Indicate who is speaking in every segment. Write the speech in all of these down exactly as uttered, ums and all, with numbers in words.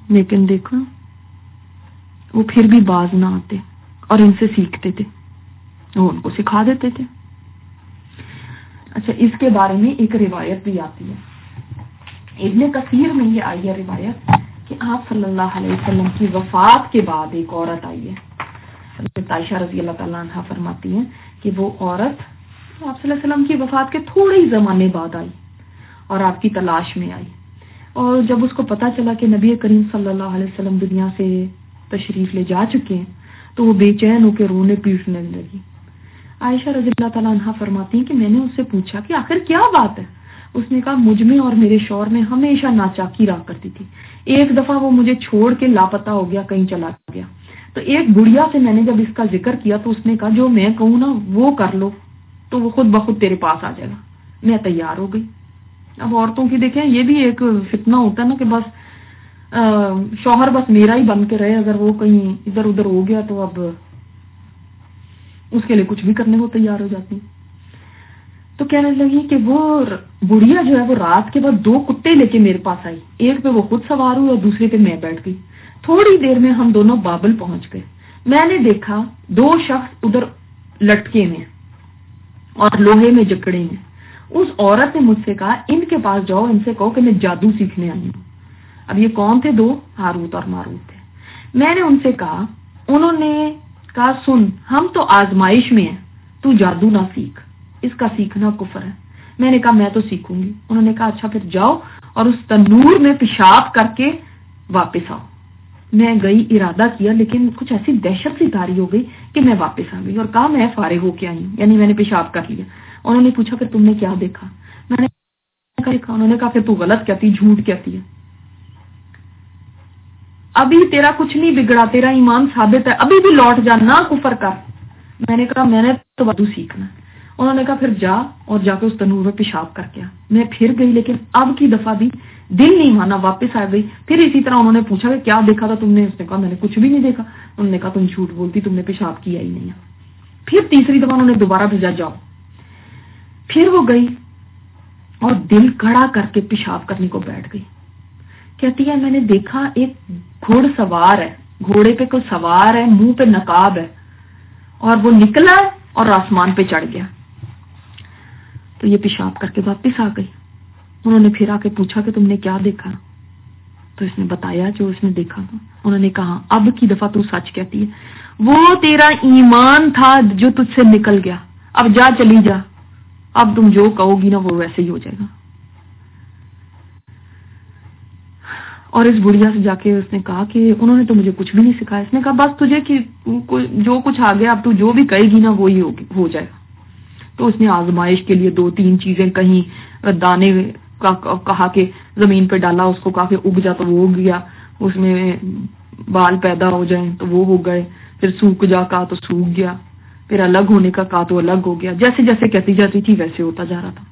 Speaker 1: لیکن دیکھو وہ پھر بھی باز نہ آتے اور ان سے سیکھتے تھے، وہ ان کو سکھا دیتے تھے۔ اچھا، اس کے بارے میں ایک روایت بھی آتی ہے، ابن کثیر میں یہ آئی ہے روایت کہ آپ صلی اللہ علیہ وسلم کی وفات کے بعد ایک عورت آئی ہے۔ حضرت عائشہ رضی اللہ تعالیٰ عنہ فرماتی ہیں کہ وہ عورت آپ صلی اللہ علیہ وسلم کی وفات کے تھوڑے ہی زمانے بعد آئی اور آپ کی تلاش میں آئی، اور جب اس کو پتا چلا کہ نبی کریم صلی اللہ علیہ وسلم دنیا سے تشریف لے جا چکے ہیں تو وہ بے چین ہو کے رونے پیٹنے لگی۔ عائشہ رضی اللہ تعالیٰ عنہ فرماتی ہیں کہ میں نے اس سے پوچھا کہ آخر کیا بات ہے؟ اس نے کہا مجھ میں اور میرے شوہر میں ہمیشہ ناچاکی رہا کرتی تھی، ایک دفعہ وہ مجھے چھوڑ کے لاپتہ ہو گیا، کہیں چلا گیا، تو ایک بڑھیا سے میں نے جب اس کا ذکر کیا تو اس نے کہا جو میں کہوں نا وہ کر لو تو وہ خود بخود تیرے پاس آ جائے گا۔ میں تیار ہو گئی۔ اب عورتوں کی دیکھیں یہ بھی ایک فتنہ ہوتا ہے نا کہ بس شوہر بس میرا ہی بن کے رہے، اگر وہ کہیں ادھر ادھر ہو گیا تو اب اس کے لیے کچھ بھی کرنے کو تیار ہو جاتی۔ تو کہنے لگی کہ وہ بڑھیا جو ہے وہ رات کے بعد دو کتے لے کے میرے پاس آئی، ایک پہ وہ خود سوار ہوئی اور دوسرے پہ میں بیٹھ گئی۔ تھوڑی دیر میں ہم دونوں بابل پہنچ گئے۔ میں نے دیکھا دو شخص ادھر لٹکے میں اور لوہے میں جکڑے ہیں۔ اس عورت نے مجھ سے کہا ان کے پاس جاؤ، ان سے کہو کہ میں جادو سیکھنے آئی ہوں۔ اب یہ کون تھے؟ دو، ہاروت اور ماروت تھے۔ میں نے ان سے کہا، انہوں نے کہا سن ہم تو آزمائش میں ہیں، تو جادو نہ سیکھ، اس کا سیکھنا کفر ہے۔ میں نے کہا میں تو سیکھوں گی۔ انہوں نے کہا اچھا پھر جاؤ اور اس تنور میں پیشاب کر کے واپس آؤ۔ میں گئی، ارادہ کیا، لیکن کچھ ایسی دہشت سی طاری ہو گئی کہ میں واپس آ گئی اور کہا میں فارغ ہو کے آئی ہوں، یعنی میں نے پیشاب کر لیا۔ انہوں نے پوچھا پھر تم نے کیا دیکھا؟ میں نے دیکھا۔ انہوں نے کہا پھر تو غلط کہتی، جھوٹ کہتی ہے، ابھی تیرا کچھ نہیں بگڑا، تیرا ایمان ثابت ہے، ابھی بھی لوٹ جا، نہ کفر کر۔ میں نے کہا میں نے تو وضو سیکھنا ہے۔ انہوں نے کہا پھر جا اور جا کے اس تنور میں پیشاب کر کے آ۔ میں پھر گئی، لیکن اب کی دفعہ بھی دل نہیں مانا، واپس آ گئی۔ پھر اسی طرح انہوں نے پوچھا کہ کیا دیکھا تھا تم نے؟ اس نے کہا میں نے کچھ بھی نہیں دیکھا۔ انہوں نے کہا تم جھوٹ بولتی، تم نے پیشاب کیا ہی نہیں ہے۔ پھر تیسری دفعہ انہوں نے دوبارہ بھیجا جاؤ۔ پھر وہ گئی اور دل کھڑا کر کے پیشاب کرنے کو بیٹھ گئی۔ کہتی ہے میں نے دیکھا ایک گھوڑ سوار ہے، گھوڑے پہ کوئی سوار ہے، منہ پہ نقاب ہے، اور وہ نکلا اور آسمان پہ چڑھ گیا۔ تو یہ پیشاب کر کے واپس آ گئی۔ انہوں نے پھر آ کے پوچھا کہ تم نے کیا دیکھا؟ تو اس نے بتایا جو اس نے دیکھا تھا۔ انہوں نے کہا اب کی دفعہ تو سچ کہتی ہے، وہ تیرا ایمان تھا جو تجھ سے نکل گیا، اب جا چلی جا، اب تم جو کہو گی نا وہ ویسے ہی ہو جائے گا۔ اور اس بڑھیا سے جا کے اس نے کہا کہ انہوں نے تو مجھے کچھ بھی نہیں سکھایا۔ اس نے کہا بس تجھے کہ جو کچھ آ گیا اب تو جو بھی کہے گی نا وہی ہو جائے گا۔ تو اس نے آزمائش کے لیے دو تین چیزیں کہیں، دانے کا کہا کہ زمین پہ ڈالا، اس کو کہا کہ اگ جا تو وہ اگ گیا، اس میں بال پیدا ہو جائیں تو وہ ہو گئے، پھر سوکھ جا کہا تو سوکھ گیا، پھر الگ ہونے کا کہا تو الگ ہو گیا۔ جیسے جیسے کہتی جاتی تھی ویسے ہوتا جا رہا تھا۔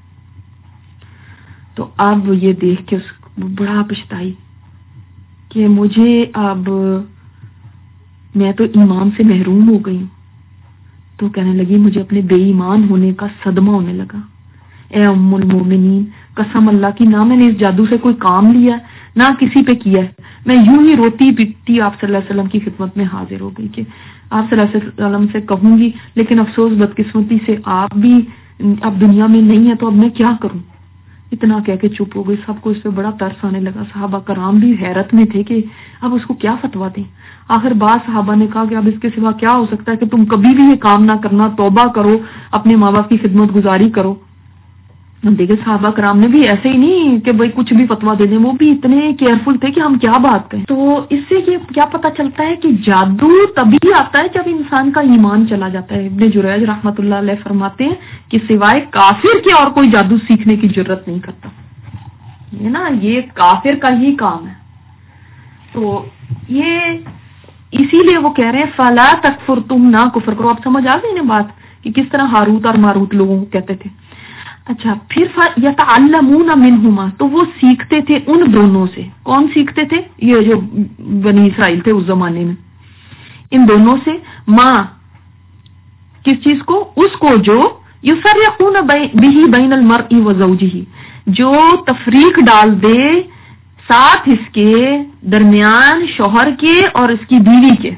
Speaker 1: تو اب یہ دیکھ کے اس بڑا پچھتائی کہ مجھے اب میں تو ایمان سے محروم ہو گئی ہوں۔ تو کہنے لگی مجھے اپنے بے ایمان ہونے کا صدمہ ہونے لگا۔ اے ام المومنین، قسم اللہ کی، نہ میں نے اس جادو سے کوئی کام لیا نہ کسی پہ کیا ہے۔ میں یوں ہی روتی پیٹتی آپ صلی اللہ علیہ وسلم کی خدمت میں حاضر ہو گئی کہ آپ صلی اللہ علیہ وسلم سے کہوں گی، لیکن افسوس بدقسمتی سے آپ بھی اب دنیا میں نہیں ہے، تو اب میں کیا کروں؟ اتنا کہہ کے چپ ہو گئی۔ سب کو اس پہ بڑا ترس آنے لگا۔ صحابہ کرام بھی حیرت میں تھے کہ اب اس کو کیا فتویٰ دیں۔ آخر بعض صحابہ نے کہا کہ اب اس کے سوا کیا ہو سکتا ہے کہ تم کبھی بھی یہ کام نہ کرنا، توبہ کرو، اپنے ماں باپ کی خدمت گزاری کرو۔ دیکھیں صحابہ کرام نے بھی ایسے ہی نہیں کہ بھائی کچھ بھی فتویٰ دے دیں، وہ بھی اتنے کیئرفل تھے کہ ہم کیا بات کہیں۔ تو اس سے یہ کیا پتہ چلتا ہے کہ جادو تبھی آتا ہے جب انسان کا ایمان چلا جاتا ہے۔ ابن جریج رحمۃ اللہ علیہ فرماتے ہیں کہ سوائے کافر کے اور کوئی جادو سیکھنے کی جرت نہیں کرتا، یہ نا یہ کافر کا ہی کام ہے۔ تو یہ اسی لیے وہ کہہ رہے ہیں فلا تکفر، تم نہ کفر کرو۔ اب سمجھ آ گئی نا بات کہ کس طرح ہاروت اور ماروت لوگوں کو کہتے تھے۔ اچھا پھر یتعلمون منہما، تو وہ سیکھتے تھے ان دونوں سے۔ کون سیکھتے تھے؟ یہ جو بنی اسرائیل تھے اس زمانے میں، ان دونوں سے ماں کس چیز کو؟ اس کو جو یفرقون بہ بین المرء و زوجہ، جو تفریق ڈال دے ساتھ اس کے درمیان شوہر کے اور اس کی بیوی کے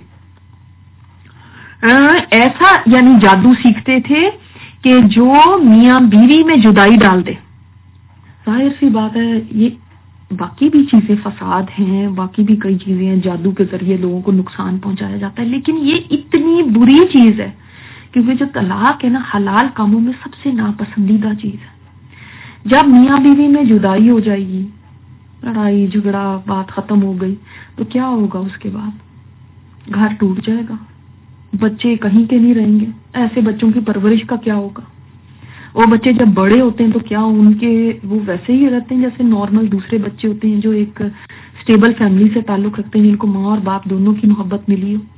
Speaker 1: ایسا یعنی جادو سیکھتے تھے کہ جو میاں بیوی میں جدائی ڈال دے. ظاہر سی بات ہے یہ باقی بھی چیزیں فساد ہیں، باقی بھی کئی چیزیں ہیں، جادو کے ذریعے لوگوں کو نقصان پہنچایا جاتا ہے، لیکن یہ اتنی بری چیز ہے کیونکہ جو طلاق ہے نا حلال کاموں میں سب سے ناپسندیدہ چیز ہے. جب میاں بیوی میں جدائی ہو جائے گی، لڑائی جھگڑا بات ختم ہو گئی، تو کیا ہوگا؟ اس کے بعد گھر ٹوٹ جائے گا، بچے کہیں کے نہیں رہیں گے. ایسے بچوں کی پرورش کا کیا ہوگا؟ وہ بچے جب بڑے ہوتے ہیں تو کیا ان کے وہ ویسے ہی رہتے ہیں جیسے نارمل دوسرے بچے ہوتے ہیں جو ایک سٹیبل فیملی سے تعلق رکھتے ہیں، جن کو ماں اور باپ دونوں کی محبت ملی ہو.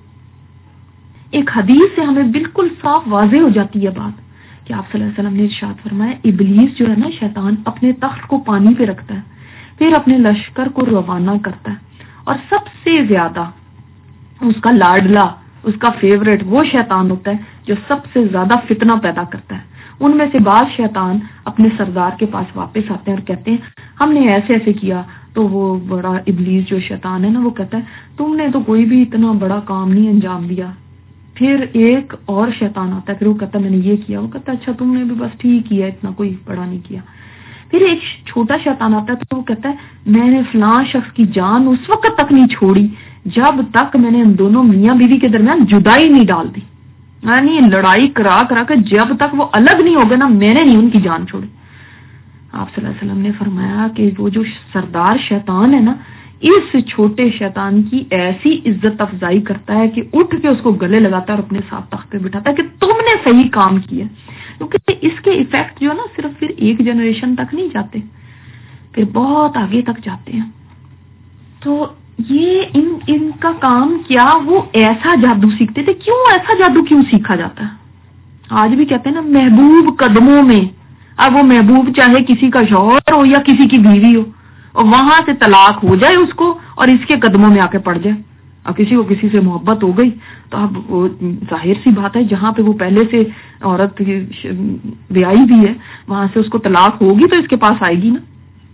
Speaker 1: ایک حدیث سے ہمیں بالکل صاف واضح ہو جاتی ہے بات کہ آپ صلی اللہ علیہ وسلم نے ارشاد فرمایا ابلیس جو ہے نا شیطان اپنے تخت کو پانی پہ رکھتا ہے، پھر اپنے لشکر کو روانہ کرتا ہے، اور سب سے زیادہ اس کا لاڈلا اس کا فیوریٹ وہ شیطان ہوتا ہے جو سب سے زیادہ فتنہ پیدا کرتا ہے. ان میں سے بعض شیطان اپنے سردار کے پاس واپس آتے ہیں اور کہتے ہیں ہم نے ایسے ایسے کیا، تو وہ بڑا ابلیس جو شیطان ہے نا وہ کہتا ہے تم نے تو کوئی بھی اتنا بڑا کام نہیں انجام دیا. پھر ایک اور شیطان آتا ہے، پھر وہ کہتا ہے میں نے یہ کیا، وہ کہتا ہے اچھا تم نے بھی بس ٹھیک کیا، اتنا کوئی بڑا نہیں کیا. پھر ایک چھوٹا شیطان آتا ہے تو وہ کہتا ہے میں نے فلاں شخص کی جان اس وقت تک نہیں چھوڑی جب تک میں نے ان دونوں میاں بیوی کے درمیان جدائی نہیں ڈال دی، یعنی لڑائی کرا کرا کے جب تک وہ الگ نہیں ہو گئے نا میں نے نہیں ان کی جان چھوڑی. آپ صلی اللہ علیہ وسلم نے فرمایا کہ وہ جو سردار شیطان ہے نا اس چھوٹے شیطان کی ایسی عزت افزائی کرتا ہے کہ اٹھ کے اس کو گلے لگاتا ہے اور اپنے ساتھ تخت پہ بٹھاتا ہے کہ تم نے صحیح کام کیا، کیونکہ اس کے ایفیکٹ جو ہے نا صرف پھر ایک جنریشن تک نہیں جاتے، پھر بہت آگے تک جاتے ہیں. تو یہ ان ان کا کام کیا، وہ ایسا جادو سیکھتے تھے. کیوں ایسا جادو کیوں سیکھا جاتا ہے؟ آج بھی کہتے ہیں نا محبوب قدموں میں. اب وہ محبوب چاہے کسی کا شوہر ہو یا کسی کی بیوی ہو، اور وہاں سے طلاق ہو جائے اس کو اور اس کے قدموں میں آ کے پڑ جائے. اب کسی کو کسی سے محبت ہو گئی تو اب وہ ظاہر سی بات ہے جہاں پہ وہ پہلے سے عورت بیائی بھی ہے وہاں سے اس کو طلاق ہوگی تو اس کے پاس آئے گی نا.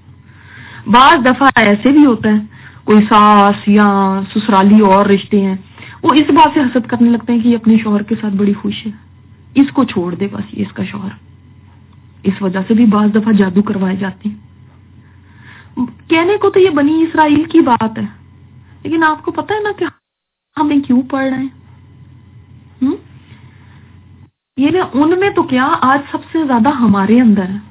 Speaker 1: بعض دفعہ ایسے بھی ہوتا ہے کوئی ساس یا سسرالی اور رشتے ہیں وہ اس بات سے حسد کرنے لگتے ہیں کہ یہ اپنے شوہر کے ساتھ بڑی خوش ہے، اس کو چھوڑ دے بس یہ اس کا شوہر. اس وجہ سے بھی بعض دفعہ جادو کروائے جاتے ہیں. کہنے کو تو یہ بنی اسرائیل کی بات ہے، لیکن آپ کو پتہ ہے نا کہ ہم کیوں پڑھ رہے ہیں؟ یہ نا ان میں تو کیا آج سب سے زیادہ ہمارے اندر ہے.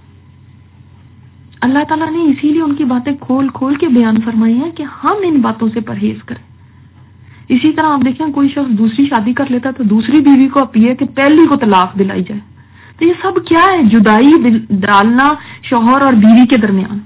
Speaker 1: اللہ تعالیٰ نے اسی لیے ان کی باتیں کھول کھول کے بیان فرمائی ہیں کہ ہم ان باتوں سے پرہیز کریں. اسی طرح آپ دیکھیں کوئی شخص دوسری شادی کر لیتا تو دوسری بیوی کو اپیل کہ پہلی کو طلاق دلائی جائے. تو یہ سب کیا ہے؟ جدائی ڈالنا شوہر اور بیوی کے درمیان.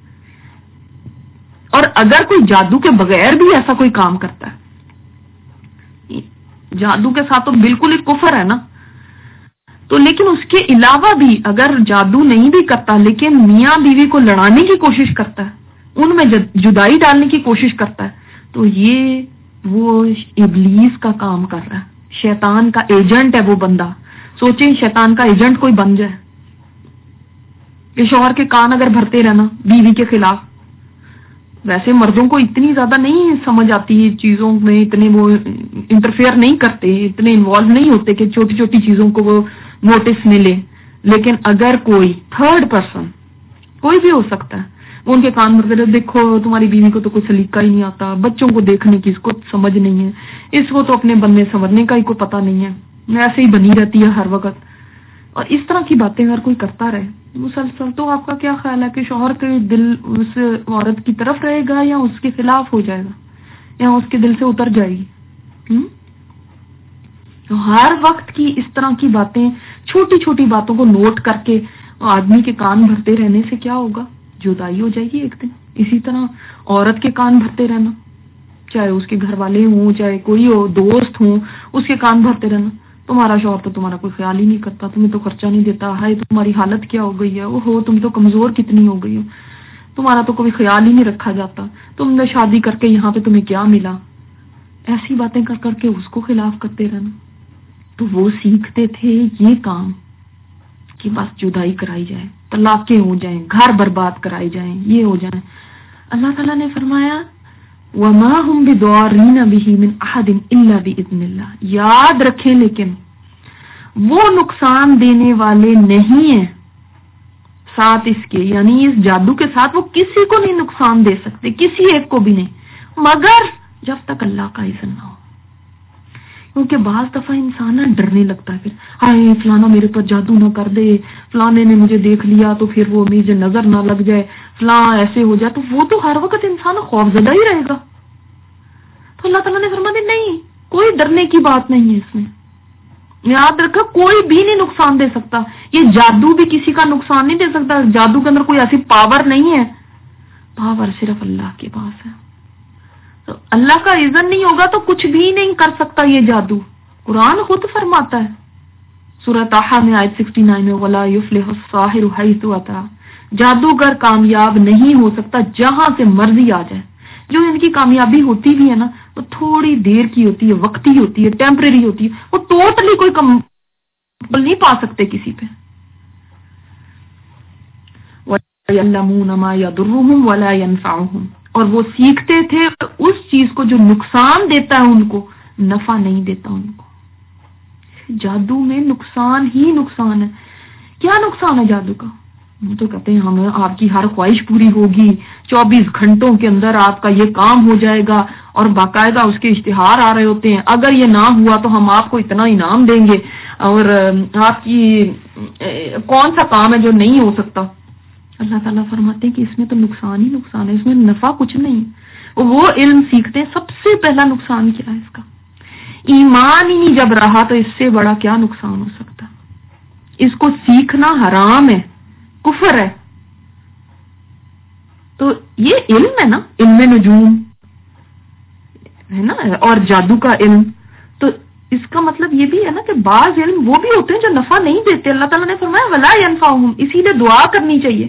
Speaker 1: اور اگر کوئی جادو کے بغیر بھی ایسا کوئی کام کرتا ہے، جادو کے ساتھ تو بالکل ہی کفر ہے نا، تو لیکن اس کے علاوہ بھی اگر جادو نہیں بھی کرتا لیکن میاں بیوی کو لڑانے کی کوشش کرتا ہے، ان میں جدائی ڈالنے کی کوشش کرتا ہے، تو یہ وہ ابلیس کا کام کر رہا ہے، شیطان کا ایجنٹ ہے وہ بندہ. سوچیں شیطان کا ایجنٹ کوئی بن جائے کہ شوہر کے کان اگر بھرتے رہنا بیوی کے خلاف. ویسے مردوں کو اتنی زیادہ نہیں سمجھ آتی چیزوں میں، اتنے وہ انٹرفیئر نہیں کرتے، اتنے انوالو نہیں ہوتے کہ چھوٹی چھوٹی چیزوں کو وہ نوٹس میں لے. لیکن اگر کوئی تھرڈ پرسن کوئی بھی ہو سکتا ہے وہ ان کے کان بھرتے رہے دیکھو تمہاری بیوی کو تو کوئی سلیقہ ہی نہیں آتا، بچوں کو دیکھنے کی اس کو سمجھ نہیں ہے، اس کو تو اپنے بننے سنورنے کا ہی کوئی پتہ نہیں ہے، ایسے ہی بنی رہتی ہے ہر وقت. اور اس طرح کی باتیں اگر کوئی کرتا رہے مسلسل، تو آپ کا کیا خیال ہے کہ شوہر کے دل اس عورت کی طرف رہے گا یا اس کے خلاف ہو جائے گا یا اس کے دل سے اتر جائے گی؟ تو ہر وقت کی اس طرح کی باتیں، چھوٹی چھوٹی باتوں کو نوٹ کر کے آدمی کے کان بھرتے رہنے سے کیا ہوگا؟ جدائی ہو جائے گی ایک دن. اسی طرح عورت کے کان بھرتے رہنا، چاہے اس کے گھر والے ہوں چاہے کوئی ہو دوست ہوں، اس کے کان بھرتے رہنا تمہارا شوہر تو تمہارا کوئی خیال ہی نہیں کرتا، تمہیں تو خرچہ نہیں دیتا، ہائے تمہاری حالت کیا ہو گئی ہے، وہ ہو تم تو کمزور کتنی ہو گئی ہو، تمہارا تو کوئی خیال ہی نہیں رکھا جاتا، تم نے شادی کر کے یہاں پہ تمہیں کیا ملا. ایسی باتیں کر کر کے اس کو خلاف کرتے رہنا. تو وہ سیکھتے تھے یہ کام کہ بس جدائی کرائی جائے، طلاقیں ہو جائیں، گھر برباد کرائی جائیں، یہ ہو جائیں. اللہ تعالیٰ نے فرمایا وَمَا هُمْ بِضَارِّينَ بِهِ مِنْ أَحَدٍ إِلَّا بِإِذْنِ اللَّهِ. یاد رکھیں لیکن وہ نقصان دینے والے نہیں ہیں ساتھ اس کے، یعنی اس جادو کے ساتھ وہ کسی کو نہیں نقصان دے سکتے، کسی ایک کو بھی نہیں، مگر جب تک اللہ کا اذن نہ ہو. کیونکہ بعض دفعہ انسان نہ ڈرنے لگتا ہے، پھر ہائے فلانا میرے پر جادو نہ کر دے، فلانے نے مجھے دیکھ لیا تو پھر وہ مجھے نظر نہ لگ جائے، فلاں ایسے ہو جائے، تو وہ تو ہر وقت انسان خوف زدہ ہی رہے گا. تو اللہ تعالیٰ نے فرمایا نہیں، کوئی ڈرنے کی بات نہیں ہے اس میں. یاد رکھا کوئی بھی نہیں نقصان دے سکتا، یہ جادو بھی کسی کا نقصان نہیں دے سکتا. جادو کے اندر کوئی ایسی پاور نہیں ہے، پاور صرف اللہ کے پاس ہے. تو اللہ کا اذن نہیں ہوگا تو کچھ بھی نہیں کر سکتا یہ جادو. قرآن خود فرماتا ہے سورہ طٰہٰ میں آیت سکسٹی نائن میں وَلَا يُفْلِحُ السَّاحِرُ حَيْثُ أَتَىٰ. جادوگر کامیاب نہیں ہو سکتا جہاں سے مرضی آ جائے. جو ان کی کامیابی ہوتی بھی ہے نا وہ تھوڑی دیر کی ہوتی ہے، وقتی ہوتی ہے، ٹیمپریری ہوتی ہے، وہ ٹوٹلی کوئی کم نہیں پا سکتے کسی پہ. وَيَعْلَمُونَ مَا يَضُرُّهُمْ وَلَا يَنفَعُهُمْ. اور وہ سیکھتے تھے اس چیز کو جو نقصان دیتا ہے ان کو، نفع نہیں دیتا ان کو. جادو میں نقصان ہی نقصان ہے. کیا نقصان ہے جادو کا؟ وہ تو کہتے ہیں ہمیں آپ کی ہر خواہش پوری ہوگی، چوبیس گھنٹوں کے اندر آپ کا یہ کام ہو جائے گا، اور باقاعدہ اس کے اشتہار آ رہے ہوتے ہیں، اگر یہ نہ ہوا تو ہم آپ کو اتنا انعام دیں گے، اور آپ کی کون سا کام ہے جو نہیں ہو سکتا. اللہ تعالیٰ فرماتے ہیں کہ اس میں تو نقصان ہی نقصان ہے، اس میں نفع کچھ نہیں. وہ علم سیکھتے ہیں، سب سے پہلا نقصان کیا ہے اس کا؟ ایمان ہی نہیں جب رہا تو اس سے بڑا کیا نقصان ہو سکتا. اس کو سیکھنا حرام ہے، کفر ہے. تو یہ علم ہے نا، علم نجوم ہے نا، اور جادو کا علم. تو اس کا مطلب یہ بھی ہے نا کہ بعض علم وہ بھی ہوتے ہیں جو نفع نہیں دیتے. اللہ تعالیٰ نے فرمایا وَلَا يَنفَعُهُمْ، اسی لیے دعا کرنی چاہیے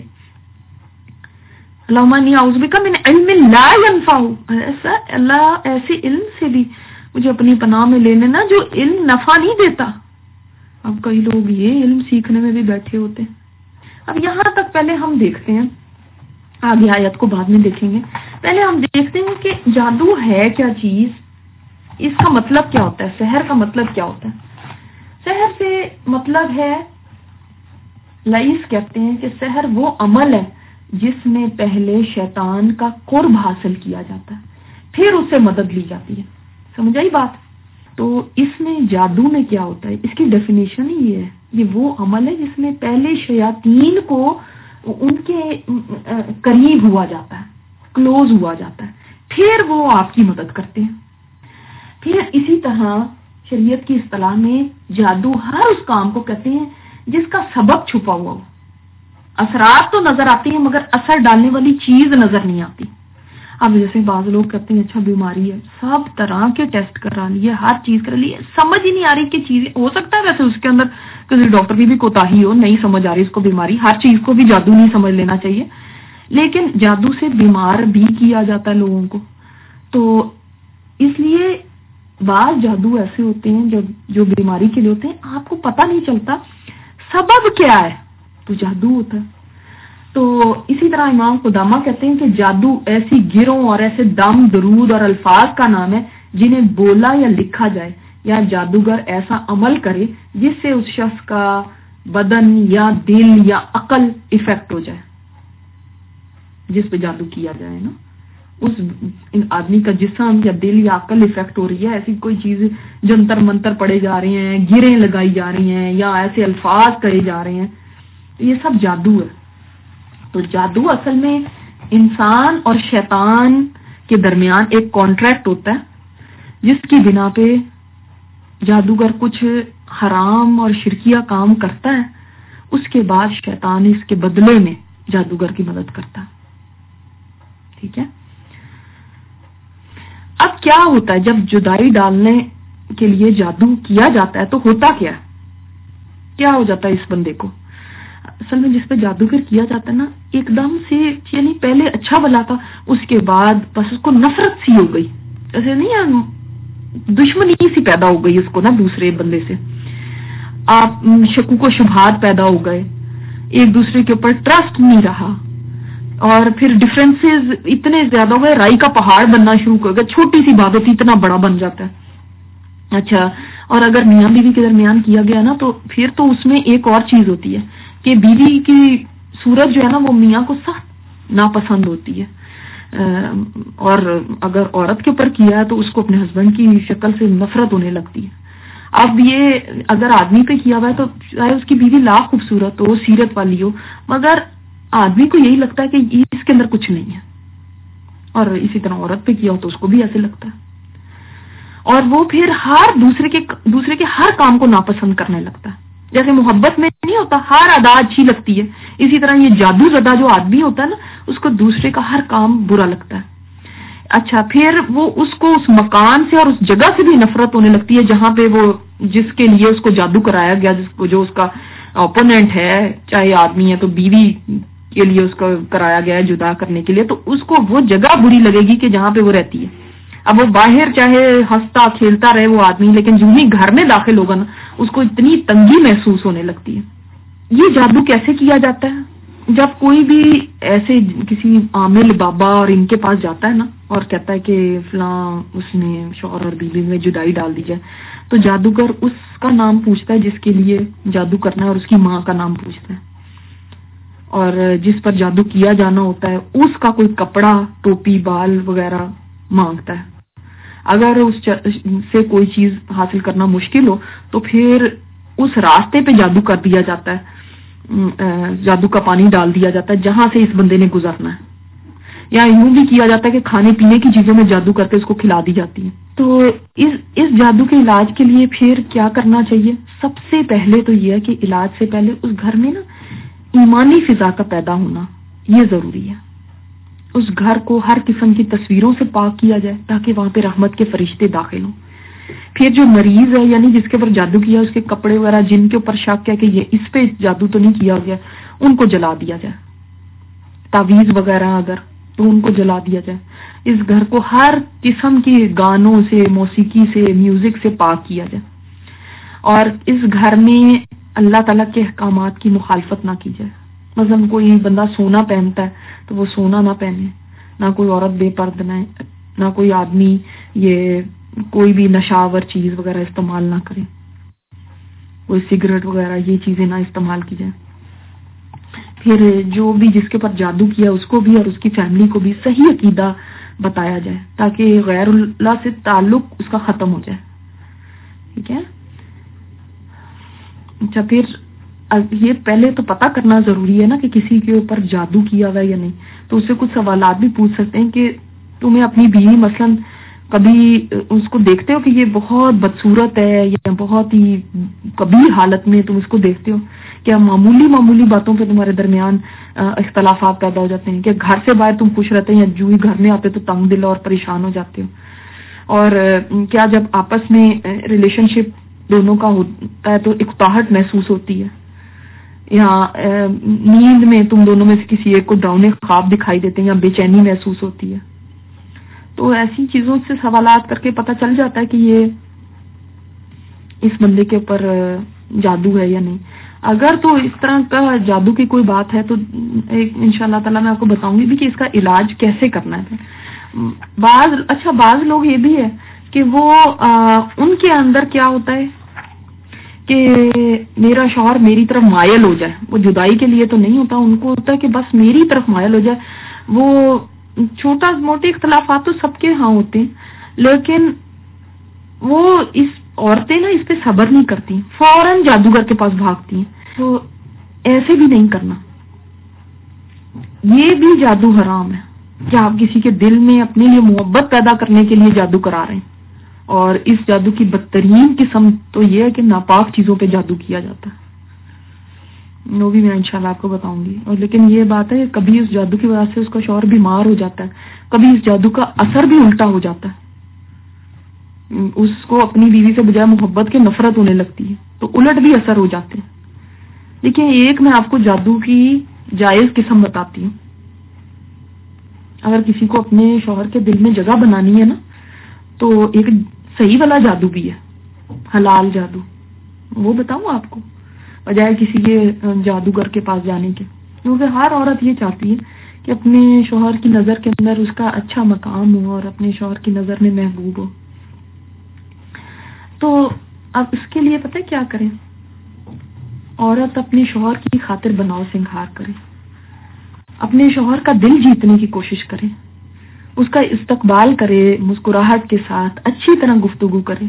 Speaker 1: اللہم انی اعوذ بک من علم لا ينفع. ایسا اللہ ایسے علم سے بھی مجھے اپنی پناہ میں لے لینا جو علم نفع نہیں دیتا. اب کئی لوگ یہ علم سیکھنے میں بھی بیٹھے ہوتے ہیں. اب یہاں تک پہلے ہم دیکھتے ہیں، آگے آیت کو بعد میں دیکھیں گے. پہلے ہم دیکھتے ہیں کہ جادو ہے کیا چیز، اس کا مطلب کیا ہوتا ہے، سحر کا مطلب کیا ہوتا ہے. سحر سے مطلب ہے، لئیس کہتے ہیں کہ سحر وہ عمل ہے جس میں پہلے شیطان کا قرب حاصل کیا جاتا ہے، پھر اس سے مدد لی جاتی ہے. سمجھ آئی بات؟ تو اس میں جادو میں کیا ہوتا ہے، اس کی ڈیفینیشن ہی یہ ہے، یہ وہ عمل ہے جس میں پہلے شیاطین کو ان کے قریب ہوا جاتا ہے، کلوز ہوا جاتا ہے، پھر وہ آپ کی مدد کرتے ہیں. پھر اسی طرح شریعت کی اصطلاح میں جادو ہر اس کام کو کہتے ہیں جس کا سبب چھپا ہوا ہو. اثرات تو نظر آتی ہیں مگر اثر ڈالنے والی چیز نظر نہیں آتی. اب جیسے بعض لوگ کہتے ہیں اچھا بیماری ہے، سب طرح کے ٹیسٹ کرا لیے، ہر چیز کر لی، سمجھ ہی نہیں آ رہی کہ چیزیں ہو سکتا ہے ویسے اس کے اندر کسی ڈاکٹر کی بھی کوتاہی ہو، نہیں سمجھ آ رہی اس کو بیماری. ہر چیز کو بھی جادو نہیں سمجھ لینا چاہیے، لیکن جادو سے بیمار بھی کیا جاتا ہے لوگوں کو. تو اس لیے بعض جادو ایسے ہوتے ہیں جو جو بیماری کے لیے ہوتے ہیں، آپ کو پتہ نہیں چلتا سبب کیا ہے، تو جادو ہوتا ہے. تو اسی طرح امام قدامہ کہتے ہیں کہ جادو ایسی گروہ اور ایسے دم، درود اور الفاظ کا نام ہے جنہیں بولا یا لکھا جائے، یا جادوگر ایسا عمل کرے جس سے اس شخص کا بدن یا دل یا عقل افیکٹ ہو جائے. جس پہ جادو کیا جائے نا، اس آدمی کا جسم یا دل یا عقل افیکٹ ہو رہی ہے، ایسی کوئی چیز جنتر منتر پڑے جا رہے ہیں، گریں لگائی جا رہی ہیں، یا ایسے الفاظ کہے جا رہے ہیں، یہ سب جادو ہے. تو جادو اصل میں انسان اور شیطان کے درمیان ایک کانٹریکٹ ہوتا ہے جس کی بنا پہ جادوگر کچھ حرام اور شرکیہ کام کرتا ہے، اس کے بعد شیطان اس کے بدلے میں جادوگر کی مدد کرتا ہے. ٹھیک ہے. اب کیا ہوتا ہے جب جدائی ڈالنے کے لیے جادو کیا جاتا ہے تو ہوتا کیا کیا ہو جاتا ہے اس بندے کو؟ اصل میں جس پہ جادوگر کیا جاتا ہے نا، ایک دم سے یعنی پہلے اچھا بلا تھا، اس کے بعد بس اس کو نفرت سی ہو گئی، ایسے نہیں ہے، دشمنی سی پیدا ہو گئی اس کو نا دوسرے بندے سے. آپ شکوک و شبہات پیدا ہو گئے، ایک دوسرے کے اوپر ٹرسٹ نہیں رہا، اور پھر ڈفرینسز اتنے زیادہ ہو گئے، رائی کا پہاڑ بننا شروع ہو گیا، چھوٹی سی بات ہوتی اتنا بڑا بن جاتا ہے. اچھا، اور اگر میاں بیوی کے درمیان کیا گیا نا تو پھر تو اس میں ایک اور چیز ہوتی ہے کہ بیوی کی صورت جو ہے نا وہ میاں کو سخت ناپسند ہوتی ہے، اور اگر عورت کے اوپر کیا ہے تو اس کو اپنے ہسبینڈ کی شکل سے نفرت ہونے لگتی ہے. اب یہ اگر آدمی پہ کیا ہوا ہے تو چاہے اس کی بیوی لاکھ خوبصورت ہو، سیرت والی ہو، مگر آدمی کو یہی لگتا ہے کہ اس کے اندر کچھ نہیں ہے. اور اسی طرح عورت پہ کیا ہو تو اس کو بھی ایسے لگتا ہے، اور وہ پھر ہر دوسرے کے دوسرے کے ہر کام کو ناپسند کرنے لگتا ہے. جیسے محبت میں نہیں ہوتا ہر ادا اچھی لگتی ہے، اسی طرح یہ جادو زدہ جو آدمی ہوتا ہے نا اس کو دوسرے کا ہر کام برا لگتا ہے. اچھا، پھر وہ اس کو اس مکان سے اور اس جگہ سے بھی نفرت ہونے لگتی ہے جہاں پہ وہ جس کے لیے اس کو جادو کرایا گیا، جس کو جو اس کا اوپوننٹ ہے، چاہے آدمی ہے تو بیوی کے لیے اس کو کرایا گیا ہے جدا کرنے کے لیے، تو اس کو وہ جگہ بری لگے گی کہ جہاں پہ وہ رہتی ہے. اب وہ باہر چاہے ہنستا کھیلتا رہے وہ آدمی، لیکن جو ہی گھر میں داخل ہوگا نا اس کو اتنی تنگی محسوس ہونے لگتی ہے. یہ جادو کیسے کیا جاتا ہے؟ جب کوئی بھی ایسے کسی عامل بابا اور ان کے پاس جاتا ہے نا اور کہتا ہے کہ فلاں اس نے شوہر اور بیوی میں جدائی ڈال دی جائے، تو جادوگر اس کا نام پوچھتا ہے جس کے لیے جادو کرنا ہے، اور اس کی ماں کا نام پوچھتا ہے، اور جس پر جادو کیا جانا ہوتا ہے اس کا کوئی کپڑا، ٹوپی، بال وغیرہ مانگتا ہے. اگر اس سے کوئی چیز حاصل کرنا مشکل ہو تو پھر اس راستے پہ جادو کر دیا جاتا ہے، جادو کا پانی ڈال دیا جاتا ہے جہاں سے اس بندے نے گزرنا ہے. یا یوں بھی کیا جاتا ہے کہ کھانے پینے کی چیزوں میں جادو کر کے اس کو کھلا دی جاتی ہے. تو اس اس جادو کے علاج کے لیے پھر کیا کرنا چاہیے؟ سب سے پہلے تو یہ ہے کہ علاج سے پہلے اس گھر میں نا ایمانی فضا کا پیدا ہونا یہ ضروری ہے. اس گھر کو ہر قسم کی تصویروں سے پاک کیا جائے تاکہ وہاں پہ رحمت کے فرشتے داخل ہوں. پھر جو مریض ہے یعنی جس کے اوپر جادو کیا اس کے کپڑے وغیرہ جن کے اوپر شک ہے کہ یہ اس پہ جادو تو نہیں کیا گیا ان کو جلا دیا جائے. تعویذ وغیرہ اگر تو ان کو جلا دیا جائے. اس گھر کو ہر قسم کی گانوں سے، موسیقی سے، میوزک سے پاک کیا جائے، اور اس گھر میں اللہ تعالیٰ کے احکامات کی مخالفت نہ کی جائے. مثلا کوئی بندہ سونا پہنتا ہے تو وہ سونا نہ پہنے، نہ کوئی عورت بے پردہ نہ نہ کوئی آدمی یہ کوئی بھی نشاور چیز وغیرہ استعمال نہ کرے، کوئی سگریٹ وغیرہ یہ چیزیں نہ استعمال کی جائیں. پھر جو بھی جس کے پر جادو کیا اس کو بھی اور اس کی فیملی کو بھی صحیح عقیدہ بتایا جائے تاکہ غیر اللہ سے تعلق اس کا ختم ہو جائے. ٹھیک ہے. اچھا، پھر یہ پہلے تو پتہ کرنا ضروری ہے نا کہ کسی کے اوپر جادو کیا ہوا ہے یا نہیں. تو اس سے کچھ سوالات بھی پوچھ سکتے ہیں کہ تمہیں اپنی بیوی مثلا کبھی اس کو دیکھتے ہو کہ یہ بہت بدصورت ہے یا بہت ہی کبھی حالت میں تم اس کو دیکھتے ہو؟ کیا معمولی معمولی باتوں پہ تمہارے درمیان اختلافات پیدا ہو جاتے ہیں؟ کہ گھر سے باہر تم خوش رہتے ہیں یا جو ہی گھر میں آتے تو تنگ دل اور پریشان ہو جاتے ہو؟ اور کیا جب آپس میں ریلیشن شپ دونوں کا ہوتا ہے تو اکتاہٹ محسوس ہوتی ہے؟ یا نیند میں تم دونوں میں سے کسی ایک کو ڈراؤنے خواب دکھائی دیتے ہیں یا بے چینی محسوس ہوتی ہے؟ تو ایسی چیزوں سے سوالات کر کے پتہ چل جاتا ہے کہ یہ اس بندے کے اوپر جادو ہے یا نہیں. اگر تو اس طرح کا جادو کی کوئی بات ہے تو ان شاء اللہ تعالیٰ میں آپ کو بتاؤں گی بھی کہ اس کا علاج کیسے کرنا ہے. بعض اچھا بعض لوگ یہ بھی ہے کہ وہ آ, ان کے اندر کیا ہوتا ہے کہ میرا شوہر میری طرف مائل ہو جائے. وہ جدائی کے لیے تو نہیں ہوتا، ان کو ہوتا ہے کہ بس میری طرف مائل ہو جائے. وہ چھوٹا موٹے اختلافات تو سب کے ہاں ہوتے ہیں، لیکن وہ اس عورتیں نا اس پہ صبر نہیں کرتی، فوراً جادوگر کے پاس بھاگتی ہیں. تو ایسے بھی نہیں کرنا. یہ بھی جادو حرام ہے کہ آپ کسی کے دل میں اپنے لیے محبت پیدا کرنے کے لیے جادو کرا رہے ہیں. اور اس جادو کی بدترین قسم تو یہ ہے کہ ناپاک چیزوں پہ جادو کیا جاتا ہے. وہ بھی میں انشاءاللہ آپ کو بتاؤں گی. اور لیکن یہ بات ہے کبھی اس جادو کی وجہ سے اس کا شوہر بیمار ہو جاتا ہے، کبھی اس جادو کا اثر بھی الٹا ہو جاتا ہے، اس کو اپنی بیوی سے بجائے محبت کے نفرت ہونے لگتی ہے، تو الٹ بھی اثر ہو جاتے ہیں. دیکھیں ایک میں آپ کو جادو کی جائز قسم بتاتی ہوں. اگر کسی کو اپنے شوہر کے دل میں جگہ بنانی ہے نا تو ایک صحیح والا جادو بھی ہے، حلال جادو. وہ بتاؤں آپ کو بجائے کسی کے جادوگر کے پاس جانے کے، کیونکہ ہر عورت یہ چاہتی ہے کہ اپنے شوہر کی نظر کے اندر اس کا اچھا مقام ہو اور اپنے شوہر کی نظر میں محبوب ہو. تو اب اس کے لیے پتہ کیا کریں؟ عورت اپنے شوہر کی خاطر بناؤ سنگھار کرے، اپنے شوہر کا دل جیتنے کی کوشش کرے، اس کا استقبال کرے، مسکراہٹ کے ساتھ اچھی طرح گفتگو کرے،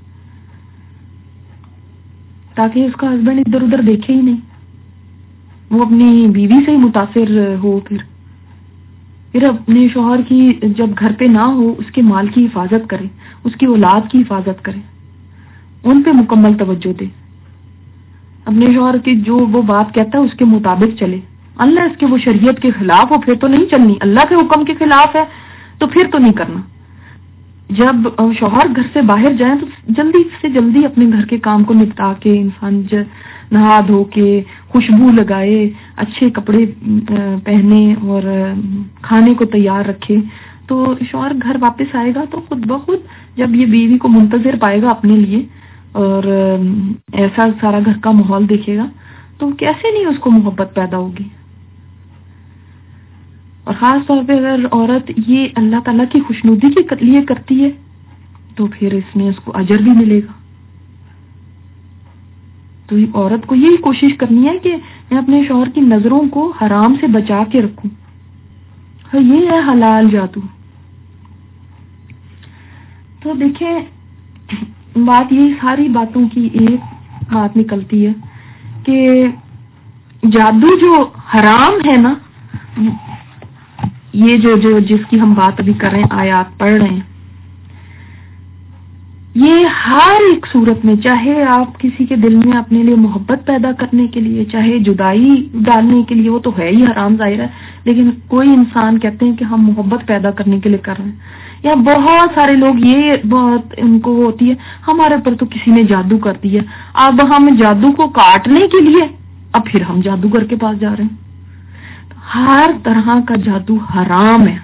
Speaker 1: تاکہ اس کا ہسبینڈ ادھر ادھر دیکھے ہی نہیں، وہ اپنی بیوی سے ہی متاثر ہو. پھر پھر اپنے شوہر کی جب گھر پہ نہ ہو اس کے مال کی حفاظت کرے، اس کی اولاد کی حفاظت کرے، ان پہ مکمل توجہ دے. اپنے شوہر کی جو وہ بات کہتا ہے اس کے مطابق چلے، اللہ اس کے وہ شریعت کے خلاف ہو پھر تو نہیں چلنی، اللہ کے حکم کے خلاف ہے تو پھر تو نہیں کرنا. جب شوہر گھر سے باہر جائیں تو جلدی سے جلدی اپنے گھر کے کام کو نپٹا کے انسان نہا دھو کے خوشبو لگائے، اچھے کپڑے پہنے اور کھانے کو تیار رکھے، تو شوہر گھر واپس آئے گا تو خود بخود جب یہ بیوی کو منتظر پائے گا اپنے لیے اور ایسا سارا گھر کا ماحول دیکھے گا تو کیسے نہیں اس کو محبت پیدا ہوگی. اور خاص طور پہ اگر عورت یہ اللہ تعالیٰ کی خوشنودی کے لیے کرتی ہے تو پھر اس میں اس کو اجر بھی ملے گا. تو عورت کو یہی کوشش کرنی ہے کہ میں اپنے شوہر کی نظروں کو حرام سے بچا کے رکھوں. یہ ہے حلال جادو. تو دیکھیں بات یہ ساری باتوں کی ایک بات نکلتی ہے کہ جادو جو حرام ہے نا، یہ جو جو جس کی ہم بات ابھی کر رہے ہیں، آیات پڑھ رہے ہیں، یہ ہر ایک صورت میں، چاہے آپ کسی کے دل میں اپنے لیے محبت پیدا کرنے کے لیے، چاہے جدائی ڈالنے کے لیے، وہ تو ہے ہی حرام ظاہر ہے، لیکن کوئی انسان کہتے ہیں کہ ہم محبت پیدا کرنے کے لیے کر رہے ہیں. یا بہت سارے لوگ یہ بہت ان کو ہوتی ہے ہمارے پر تو کسی نے جادو کر دیا، اب ہم جادو کو کاٹنے کے لیے اب پھر ہم جادوگر کے پاس جا رہے ہیں. ہر طرح کا جادو حرام ہے.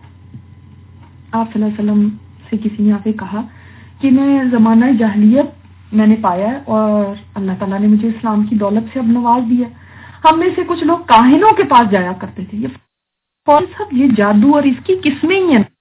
Speaker 1: آپ صلی اللہ علیہ وسلم سے کسی نے آ کے کہا کہ میں زمانہ جاہلیت میں نے پایا ہے اور اللہ تعالیٰ نے مجھے اسلام کی دولت سے اب نواز دیا. ہم میں سے کچھ لوگ کاہنوں کے پاس جایا کرتے تھے، یہ سب یہ جادو اور اس کی قسمیں ہی ہیں.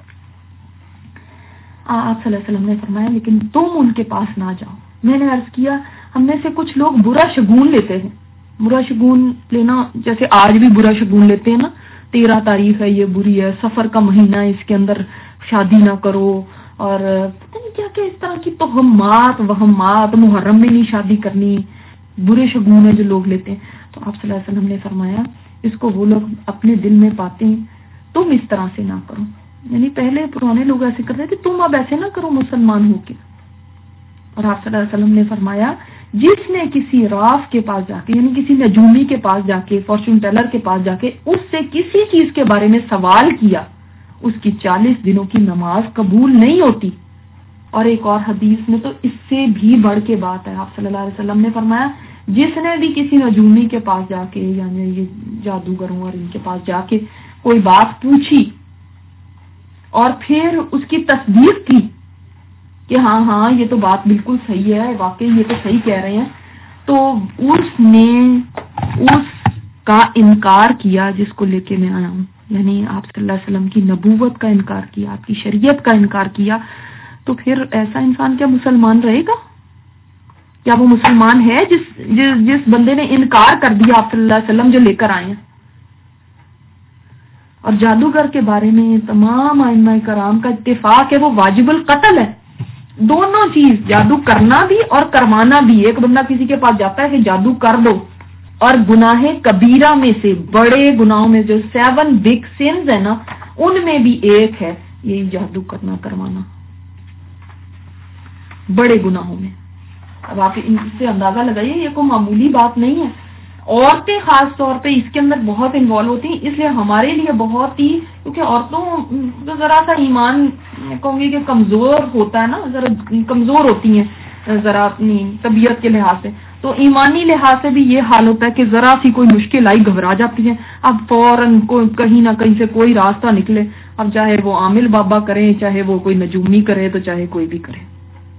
Speaker 1: آپ صلی اللہ علیہ وسلم نے فرمایا لیکن تم ان کے پاس نہ جاؤ. میں نے عرض کیا ہم میں سے کچھ لوگ برا شگون لیتے ہیں. برا شگون لینا جیسے آج بھی برا شگون لیتے ہیں نا، تیرہ تاریخ ہے، یہ بری ہے، سفر کا مہینہ ہے، اس کے اندر شادی نہ کرو، اور پتہ نہیں کیا کہ اس طرح کی توہمات وہمات، محرم میں نہیں شادی کرنی، برے شگون ہے جو لوگ لیتے ہیں. تو آپ صلی اللہ علیہ وسلم نے فرمایا اس کو وہ لوگ اپنے دل میں پاتے ہیں، تم اس طرح سے نہ کرو. یعنی پہلے پرانے لوگ ایسے کرتے تھے، تم اب ایسے نہ کرو مسلمان ہو کے. اور آپ صلی اللہ علیہ وسلم نے فرمایا جس نے کسی راف کے پاس جا کے، یعنی کسی نجومی کے پاس جا کے، فارچون ٹیلر کے پاس جا کے اس سے کسی چیز کے بارے میں سوال کیا، اس کی چالیس دنوں کی نماز قبول نہیں ہوتی. اور ایک اور حدیث میں تو اس سے بھی بڑھ کے بات ہے، آپ صلی اللہ علیہ وسلم نے فرمایا جس نے بھی کسی نجومی کے پاس جا کے، یعنی یہ جادوگروں اور ان کے پاس جا کے کوئی بات پوچھی اور پھر اس کی تصدیق کی کہ ہاں ہاں یہ تو بات بالکل صحیح ہے، واقعی یہ تو صحیح کہہ رہے ہیں، تو اس نے اس کا انکار کیا جس کو لے کے میں آیا ہوں. یعنی آپ صلی اللہ علیہ وسلم کی نبوت کا انکار کیا، آپ کی شریعت کا انکار کیا، تو پھر ایسا انسان کیا مسلمان رہے گا؟ کیا وہ مسلمان ہے جس جس, جس بندے نے انکار کر دیا آپ صلی اللہ علیہ وسلم جو لے کر آئے ہیں؟ اور جادوگر کے بارے میں تمام ائمہ کرام کا اتفاق ہے وہ واجب القتل ہے. دونوں چیز، جادو کرنا بھی اور کروانا بھی. ایک بندہ کسی کے پاس جاتا ہے کہ جادو کر دو، اور گناہ کبیرہ میں سے، بڑے گناہوں میں جو سیون بگ سنز ہے نا، ان میں بھی ایک ہے یہی جادو کرنا کروانا، بڑے گناہوں میں. اب آپ اس سے اندازہ لگائیے یہ کوئی معمولی بات نہیں ہے. عورتیں خاص طور پہ اس کے اندر بہت انوالو ہوتی ہیں، اس لیے ہمارے لیے بہت ہی، کیونکہ عورتوں ذرا سا ایمان کہوں گی کہ کمزور ہوتا ہے نا، ذرا کمزور ہوتی ہیں ذرا اپنی طبیعت کے لحاظ سے، تو ایمانی لحاظ سے بھی یہ حال ہوتا ہے کہ ذرا سی کوئی مشکل آئی گھبرا جاتی ہیں. اب فوراً کہیں نہ کہیں سے کوئی راستہ نکلے، اب چاہے وہ عامل بابا کریں، چاہے وہ کوئی نجومی کرے، تو چاہے کوئی بھی کرے.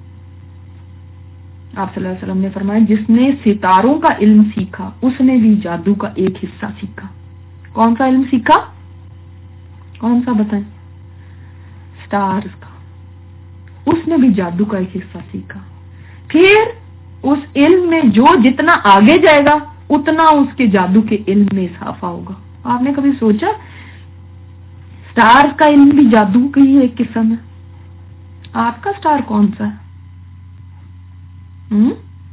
Speaker 1: آپ صلی اللہ علیہ وسلم نے فرمایا جس نے ستاروں کا علم سیکھا اس نے بھی جادو کا ایک حصہ سیکھا. کون سا علم سیکھا؟ کون سا بتائیں؟ سٹارز کا. اس نے بھی جادو کا ایک حصہ سیکھا. پھر اس علم میں جو جتنا آگے جائے گا اتنا اس کے جادو کے علم میں اضافہ ہوگا. آپ نے کبھی سوچا سٹارز کا علم بھی جادو کا ہی ایک قسم ہے؟ آپ کا سٹار کون سا ہے؟ ہم؟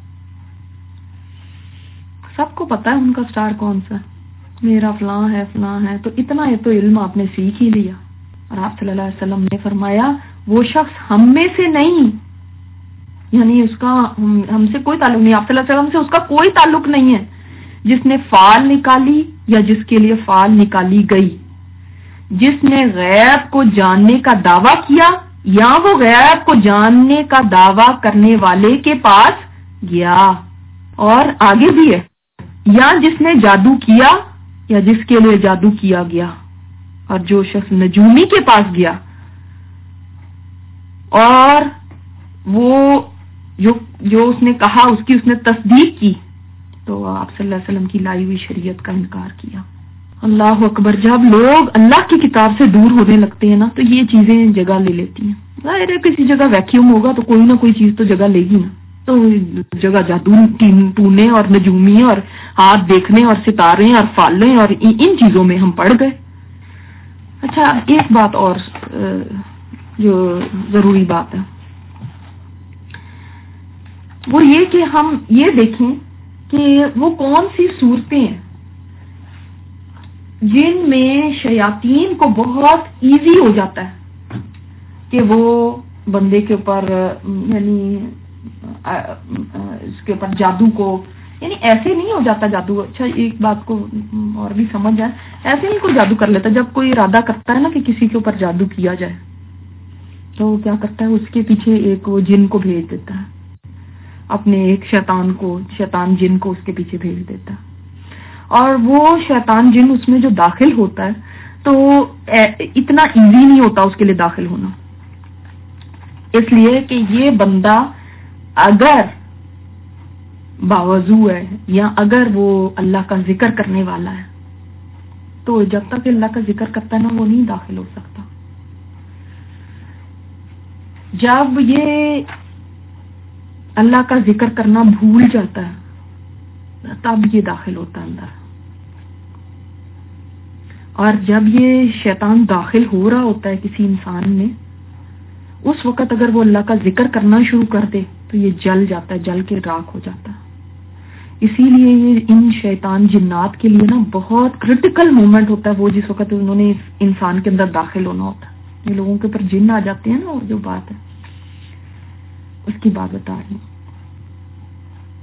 Speaker 1: سب کو پتا ہے ان کا سٹار کون سا ہے. میرا فلاں ہے فلاں ہے. تو اتنا ہے تو علم آپ نے سیکھ ہی لیا. اور آپ صلی اللہ علیہ وسلم نے فرمایا وہ شخص ہم میں سے نہیں، یعنی اس کا ہم سے کوئی تعلق نہیں، آپ صلی اللہ علیہ وسلم سے اس کا کوئی تعلق نہیں ہے، جس نے فال نکالی یا جس کے لیے فال نکالی گئی، جس نے غیب کو جاننے کا دعویٰ کیا یا وہ غیب کو جاننے کا دعویٰ کرنے والے کے پاس گیا، اور آگے بھی ہے، یا جس نے جادو کیا یا جس کے لیے جادو کیا گیا. اور جو شخص نجومی کے پاس گیا اور وہ جو جو اس نے کہا اس کی اس نے تصدیق کی تو آپ صلی اللہ علیہ وسلم کی لائی ہوئی شریعت کا انکار کیا. اللہ اکبر. جب لوگ اللہ کی کتاب سے دور ہونے لگتے ہیں نا تو یہ چیزیں جگہ لے لیتی ہیں. ظاہر ہے کسی جگہ ویکیوم ہوگا تو کوئی نہ کوئی چیز تو جگہ لے گی نا. تو جگہ جادو ٹونے اور نجومی اور ہاتھ دیکھنے اور ستارے اور فالیں اور ان چیزوں میں ہم پڑ گئے. اچھا ایک بات اور جو ضروری بات ہے وہ یہ کہ ہم یہ دیکھیں کہ وہ کون سی صورتیں ہیں جن میں شیاطین کو بہت ایزی ہو جاتا ہے کہ وہ بندے کے اوپر یعنی اس کے اوپر جادو کو، یعنی ایسے نہیں ہو جاتا جادو. اچھا ایک بات کو اور بھی سمجھ جائے، ایسے نہیں کوئی جادو کر لیتا. جب کوئی ارادہ کرتا ہے نا کہ کسی کے اوپر جادو کیا جائے تو وہ کیا کرتا ہے، اس کے پیچھے ایک وہ جن کو بھیج دیتا ہے، اپنے ایک شیطان کو، شیطان جن کو اس کے پیچھے بھیج دیتا ہے. اور وہ شیطان جن اس میں جو داخل ہوتا ہے تو اتنا ایزی نہیں ہوتا اس کے لیے داخل ہونا، اس لیے کہ یہ بندہ اگر باوضو ہے یا اگر وہ اللہ کا ذکر کرنے والا ہے تو جب تک اللہ کا ذکر کرتا ہے نا وہ نہیں داخل ہو سکتا. جب یہ اللہ کا ذکر کرنا بھول جاتا ہے تب یہ داخل ہوتا ہے اندر. اور جب یہ شیطان داخل ہو رہا ہوتا ہے کسی انسان میں، اس وقت اگر وہ اللہ کا ذکر کرنا شروع کر دے تو یہ جل جاتا ہے، جل کے راکھ ہو جاتا ہے. اسی لیے یہ ان شیطان جنات کے لیے نا بہت کرٹیکل مومنٹ ہوتا ہے وہ جس وقت انہوں نے انسان کے اندر داخل ہونا ہوتا ہے. یہ لوگوں کے اوپر جن آ جاتے ہیں نا، اور جو بات ہے اس کی بات بتا رہی ہوں.